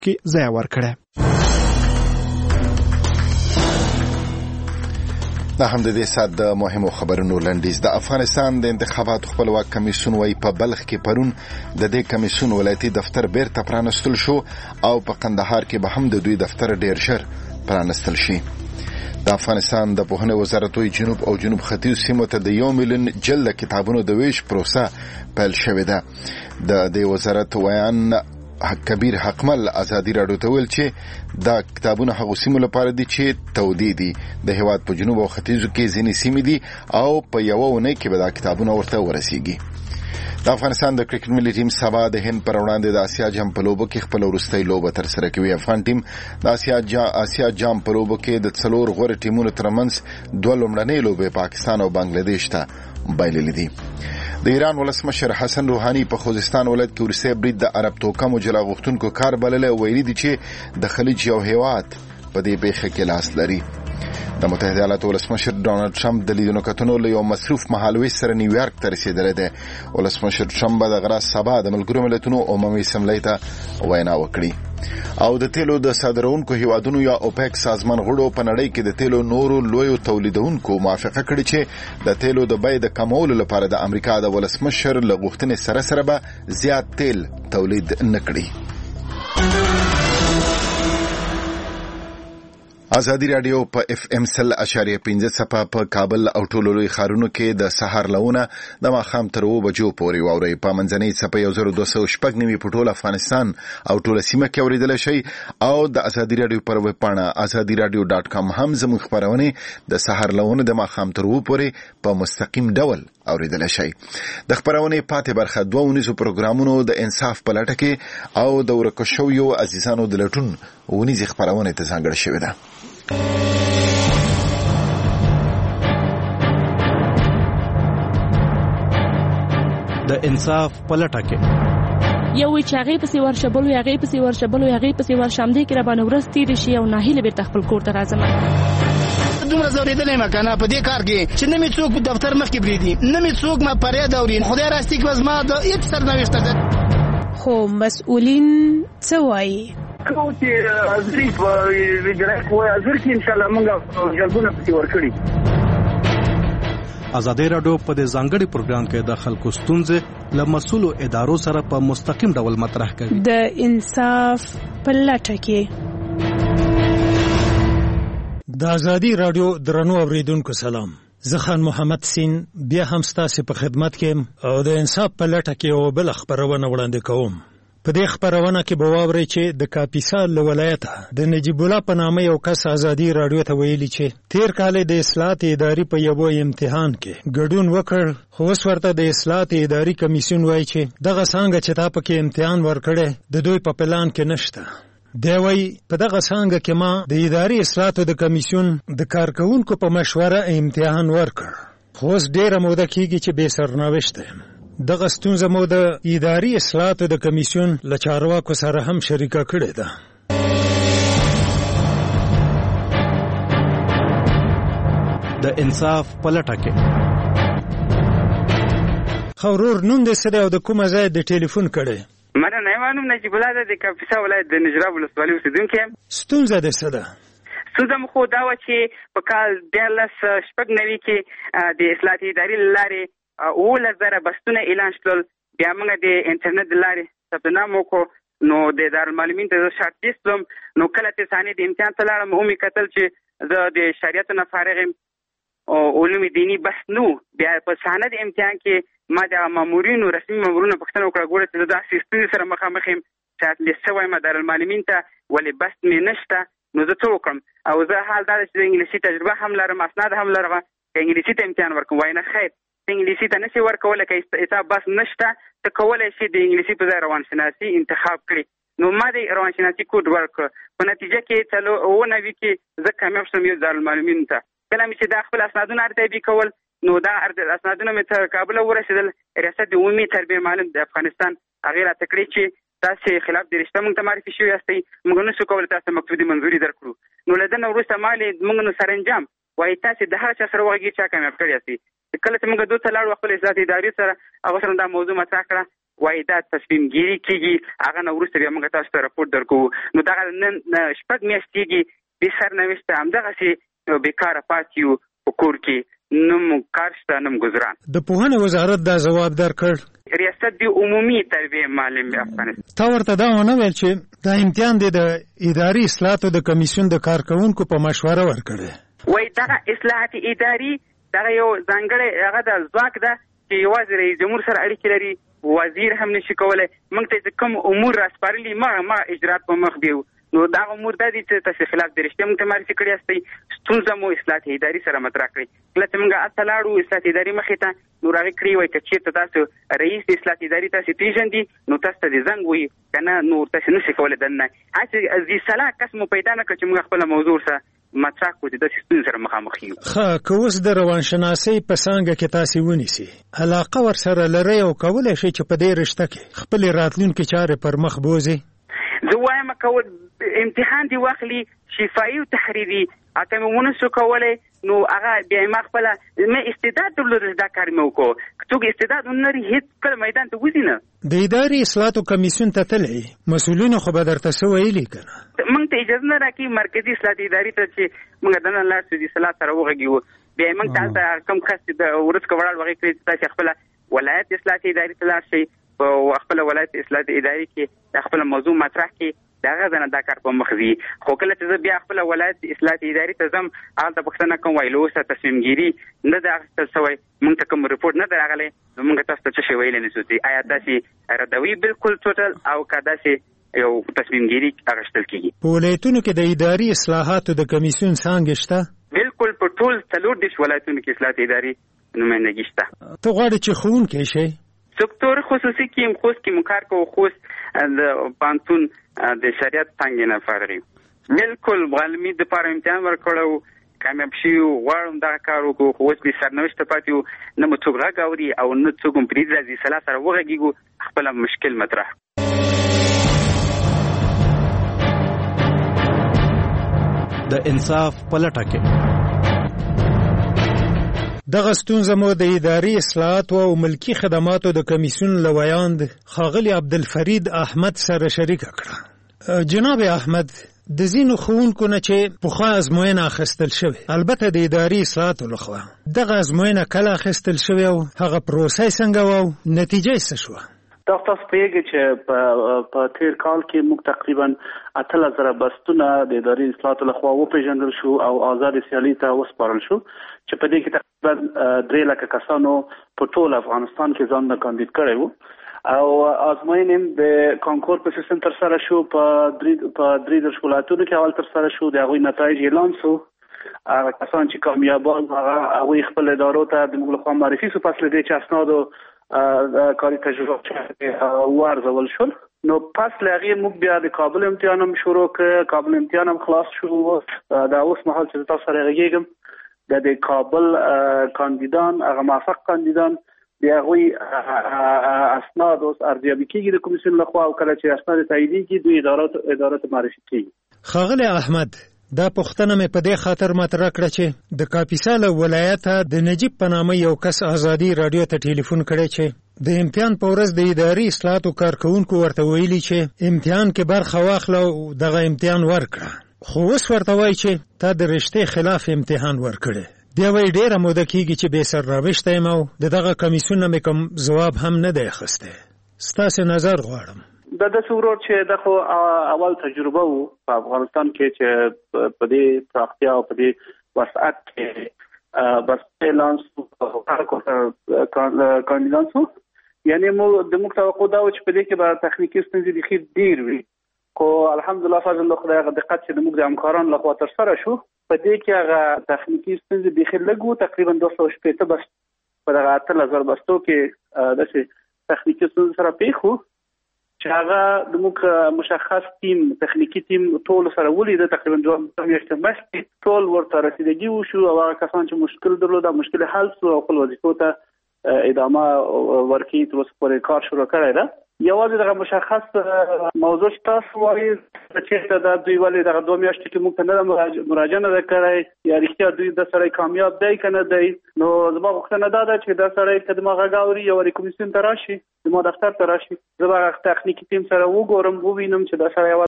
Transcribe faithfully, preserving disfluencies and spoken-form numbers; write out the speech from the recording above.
کې ځای ورکړی. دا هم د دې سات د مهمو خبرونو لنډیز. د افغانستان د انتخاباتو خپلواک کمیسیون وايي په بلخ کې پرون د دې کمیسیون ولایتي دفتر بیرته پرانستل شو او په قندهار کې به هم د دوی دفتر ډیر ژر پرانستل شي. د افغانستان د پوهنې وزارت وايي جنوب او جنوب ختیځ سیمو ته د یو میلیون جلد کتابونو د ویش پروسه پیل شوې ده. د دې وزارت ویان کبیر حقمل ازادي راډیو ته ویل چې دا کتابونه هغه سیمو لپاره دي چې تودې دي. د هیواد په جنوب او ختیځو کې ځینې سیمې دي او په یوه اونۍ کې به دا کتابونه ورته ورسیږي. د افغانستان د کرکټ ملي ټیم سبا د هند پر وړاندې د آسیا جام په لوبو کې خپل وروستۍ لوبه ترسره کوي. افغان ټیم د آسیا جام آسیا جام په لوبو کې د څلور غوره ټیمونو ترمنځ دوه لومړنۍ لوبې پاکستان او بنگلاديش ته بایللې دي. د ایران ولسمشر حسن روحاني په خوزستان ولایت کې ورسته برید د عرب توکمو جلا غوښتونکو کار بللی او ویلي دي چې د خلیج یو هیواد په دې پیښه کې لاس لري. د متحده ایالاتو ولسمشر ډونالد ټرمپ د لیدنو کتنو له یو مصروف مهالویش سره نیویارک ته رسیدلی دی. ولسمشر ټرمپ به دغه ورځ سبا د ملګرو ملتونو عمومي اسمبلۍ ته وینا وکړي. او د تیلو د صادرونکو هیوادونو یا اوپیک سازمان غړو په نړۍ کې د تیلو نورو لویو تولیدونکو موافقه کړې چې د تیلو د بیې د کمولو لپاره د امریکا د ولسمشر له غوښتنې سره سره به زیات تیل تولید نه کړي. ازادي راډیو په اف ام سل اشاریه پنځه څپه په کابل او ټولو لوی ښارونو کې د سحر لونه د ماښام تر اوه بجو پورې واوري. په منځنۍ څپه یو زر دوه سوه شپږ نوي په ټول افغانستان او ټوله سیمه کې اورېدلی شي او د ازادي راډیو پر ویب پاڼه ازادي راډیو ډاټ کام هم زموږ خپرونې د سحر لونه د ماښام تر اوه پورې په مستقیم ډول اورېدلی شي. د خپرونې پاتې برخه دوه اونیزو پروګرامونو د انصاف په لټه کې او د ورکو شویو عزیزانو د لټون اونیزې خپرونې ته ځانګړې شوې ده. د انصاف پلټه کې یو وی چې هغه پسې ورشبل وي هغه پسې ورشبل وي هغه پسې ورشمدې کې را باندې ورځ تیر شي او ناهیله بیرته خپل کور ته راځم. دومره زوریدلې ما کنه په دې کار کې چې نه می څوک په دفتر مخ کې بریدي نه می څوک ما پرې دا ورین خدای راستي کې زما د هیڅ سرنوشت ده. خو مسؤلین څه وایي؟ کوم چې ازري په ویډرک وای ازر کې ان شاء الله موږ جلبونه پتی ورکړي. ازادي راډیو په دې ځانګړي پروګرام کې د خلکو ستونزې له مسؤلو ادارو سره په مستقیم ډول مطرح کوي. د انصاف په لټه کې د ازادي راډیو درنو اوریدونکو سلام. زه خان محمد سین بیا هم ستاسو په خدمت کې او د انصاف په لټه کې او بل خبرونه وړاندې کوم. په دې خبرونه کې به واورئ چې د کاپیسا له ولایته د نجیب الله په نامه یو کس ازادي راډیو ته ویلي چې تیر کال د اصلاحات اداري په یو امتحان کې ګډون وکړ خو اوس ورته د اصلاحات اداري کمیسیون وایي چې دغه څنګه چې تا پکې امتحان ورکړی د دوی په پلان کې نشته. دی وایي په دغه څنګه کې ما د اداري اصلاحاتو د کمیسیون د کارکوونکو په مشوره امتحان ورکړ خو اوس ډېره موده کېږي چې بې سرنوشته یم. دغه ستونزه مو د اداري اصلاحاتو د کمیسیون له چارواکو سره هم شریکه کړې ده. د انصاف په لټه کې خورور نوم دې څه دی او د کومه ځای د ټلیفون کړی؟ مننه یوانم نجیب الله د کاپیسا ولایت د نجراب ولسوالۍ اوسیدونکی یم. ستونزه دې څه ده؟ ستونزه مو خو دا وه چې په کال دیارلس شپږ نوي کې د اصلاحات اداري له لارې اوولس زره بستونه اعلان شول. بیا موږ د انټرنیټ د لارې ثبت نام وکړو نو د دارالمعلمین ته زه شارټ لیست نو کله چې ثاني د امتحان ته لاړم ومې کتل چې زه د شریعتو نه فارغ یم او علوم دیني بحث نو. بیا په سند امتحان کې ما د مامورینو رسمي مامورینو پوښتنه وکړه ګوره چې زه داسې ستونزې سره مخامخ یم شارټ لیست شوی یم دارالمعلمین ته ولې بحث مې نشته نو زه څه وکړم. او زه حال دا چې د انګلیسي تجربه هم لرم اسناد هم لرم که انګلیسي ته امتحان ورکړم وایي نه خیر انګلیسي ته نشي ورکولی که حساب بس نشته ته کولی شي د انګلیسي په ځای روانشناسي انتخاب کړي. نو ما د روانشناسي کوډ ورکړ په نتیجه کې څلو اووه نوي کې زه کامیاب شوم یو دارالمعلمینو ته. کله مې چې دا خپل اسنادونه ارتایبي کول نو دا اسنادونه مې تر کابل ورسېدل. ریاست د عمومي تربیې معلم د افغانستان هغې راته کړې چې تاسې خلاف د رشته موږ ته معرفي شوي یاستئ موږ نشو کولی تاسو مقصودي منظوري درکړو. نو له ده نه وروسته ما موږ نو سرانجام وایي تاسې د هغه چا سره وغږېږئ چا کامیاب کړی یاستئ. کله چې موږ دوی ته لاړو خپل اصلاحات اداري سره هغه سره دا موضوع مطرح کړه وایي دا تصمیم ګیري کېږي هغه نه وروسته بیا موږ تاسو ته راپورټ درکوو. نو دغه نن شپږ میاشتې کېږي بې سرنوشته همدغسې بېکاره پاتې یو په کور کې، نم کار شته نم ګزران. د پوهنې وزارت دا ځواب درکړ. ریاست د عمومي تربیې معلم افغانستان تا ورته دا ونه ویل چې دا امتحان دی د اداري اصلاحاتو د کمیسیون د کارکونکو په مشوره ورکړی؟ وایي دغه اصلاحات اداري دغه یو ځانګړی هغه د ځواک ده چې یوازې رئیس جمهور سره اړیکې لري، وزیر هم نشي کولی. موږ ته چې کوم امور راسپارلي مغه مغه اجرات په مخ بیو. نو دا امور د دې چې تاسو خلاف د رښتیا موږ ته معرفي کړی یاستئ، ستونزه مو اصلاحات اداري سره مطرح کړئ. کله چې موږ هلته لاړو اصلاحات اداري مخې ته، نو هغې کړي وایي که چېرته تاسو رئیس د اصلاحات اداري تاسې پېژندي نو تاسو ته د زنګ وایي، که نه نور تاسې نشئ کولی دننه. هسې ذي صلاح کس مو پیدا نه کړ چې موږ خپله موضوع سره مطرح کړو چې داسې ستونزې سره مخامخ یو. ښه، که اوس د روانشناسۍ په څانګه کې تاسې ونیسي، علاقه ورسره لرئ او کولی شئ چې په دې رشته کې خپلې راتلونکې چارې پر مخ بوځئ؟ زه وایم که امتحان دی واخلي شفایي او تحریري، اته مې ونه شو کولی نو هغه بیا ما خپله مې استعداد درلود دا کار مې وکړو. که څوک استعداد ونه لري هېڅ کله میدان ته وځي نه. د اداري اصلاحاتو کمیسیون ته تلئ، مسؤلینو خو به درته څه ویلي که نه؟ موږ ته اجازه نه راکوي مرکزي اصلاحات اداري ته چې موږ دننه لاړ شو د اصلاحات سره وغږیږو. بیا یې موږ ته هلته کوم کس چې د ورځ که وړاړ وغې کړي چې تاسې خپله ولایت اصلاحات اداري ته لاړ شئ، په خپله ولایت اصلاحات اداري کې د خپله موضوع مطرح کړي، د هغه ځنه دا کار په مخ ځي. خو کله چې زه بیا خپله ولایت اصلاحات اداري ته ځم، هلته پوښتنه کوم وایي له اوسه تصمیم ګیري نه ده اخیستل سوی، موږ ته کوم رپورټ نه ده راغلی، نو موږ تاسو ته څه شی ویلی نه شو چې آیا داسې ردوي بالکل ټوټل او که داسې یو تصمیم ګیري اخیستل کېږي. په ولایتونو کې د اداري اصلاحاتو د کمیسیون څانګې شته؟ بالکل په ټول څلور دېرش ولایتونو کې اصلاحات اداري نمایندګي شته. ته غواړې چې ښوونکی شئ؟ سکتور خصوصي کې خوست کې مو کار کوو، خوست د پانتون د شریعت څانګې نه فارغ یو. بالکل عالمي دپاره امتحان ورکړی، کامیاب شوي غواړم دغه کار وکړو، خو اوس بې سرنوشته پاتې یو، نه مو څوک غږ اوري او نه څوک هم پرېږدي راځي سلا سره وغږېږو خپله مشکل مطرح. د انصاف په لټه کې دغه ستونزه مو د اداري اصلاحاتو او ملکي خدماتو د کمیسیون له ویاند ښاغلي عبدالفرید احمد سره شریکه کړه. جناب احمد، د ځینو ښوونکو نه چې پخوا ازموینه اخیستل شوې، البته د اداري اصلاحاتو لخوا، دغه ازموینه کله اخیستل شوې او هغه پروسه یې څنګه وه او نتیجه یې څه شوه؟ تاسو تاسو پوهېږئ چې په تېر کال کې موږ تقریبا اتلس زره بستونه د اداري اصلاحاتو لخوا وپېژندل شو او آزادې سیالۍ ته وسپارل شو، چې په دې کې تقریبا درې لکه کسانو په ټول افغانستان کې ځانونه کاندید کړی وو. او ازموینې هم د کانکور په سیستم ترسره شو، په درې دېرش ولایتونو کې اول ترسره شو، د هغوی نتایج اعلان شو. هغه کسان چې کامیابان هغوی خپل ادارو ته د موږ لخوا معرفي شو، پس له دې چې اسنادو کاري تجربه وارزول شول. نو پس له هغې موږ بیا د کابل امتحان هم شروع کړ، کابل امتحان هم خلاص شو. دا اوس مهال چې تاسو سره غږېږم د د کابل کاندیدان، هغه موفق کاندیدان، د هغوی اسناد اوس ارزیابي کېږي د کمیسیون لخوا، او کله چې اسناد تاییدېږي دوی ادارو ته معرفي کېږي. ښاغلی احمد، دا پوښتنه مې په دې خاطر مطرح کړه چې د کاپیسا له ولایته د نجیب په نامه یو کس ازادي راډیو ته ټلیفون کړی چې د امتحان په ورځ د اداري اصلاحاتو کارکوونکو ورته ویلي چې امتحان کې برخه واخله او دغه امتحان ورکړه، خو اوس ورته وایي چې تا د رشتې خلاف امتحان ورکړی. دی وایي ډېره موده کېږي چې بې سرنوشته یم او د دغه کمیسیون نه مې کوم ځواب هم نه دی اخیستی. ستاسې نظر غواړم. د داسې ورور چې د خو اول تجربه وو په افغانستان کې چې په دې پراختیا او په دې وسعت کې بس اعلان شو کاندیدان شو، یعنی مو د موږ توقع دا و چې په دې کې به تخنیکي ستونزې بیخي ډېر وي، خو الحمدلله فضل الله خدای هغه دقت چې د موږ د همکارانو لخوا ترسره شو، په دې کې هغه تخنیکي ستونزې بیخي لږ وو، تقریبا دوه سوه شپېته بس په دغه اتلس زره بستو کې داسې تخنیکي ستونزې سره پېښ وو چې هغه د موږ مشخص ټیم تخنیکي ټیم ټول سره ولیده، تقریبا دوه میاشتې مخکې ټول ورته رسیدګي وشو او هغه کسان چې مشکل درلوده مشکل حل شو او خپل وظیفو ته ادامه ورکړي، تر اوسه پورې کار شروع کړی ده. یوازې دغه مشخص موضوع تاسو وایي چې دا دوی ولې دغه دوه میاشتې کې موږ ته نه مراجعه نه کړی یا رښتیا دوی د سړی کامیاب دی که نه دی. نو زما غوښتنه دا ده چې دا سړی که زما غږ اوري یو وارې کمیسیون ته راشي، زما دفتر ته راشي، زه به هغه تخنیکي ټیم سره وګورم، ووینم چې دا سړی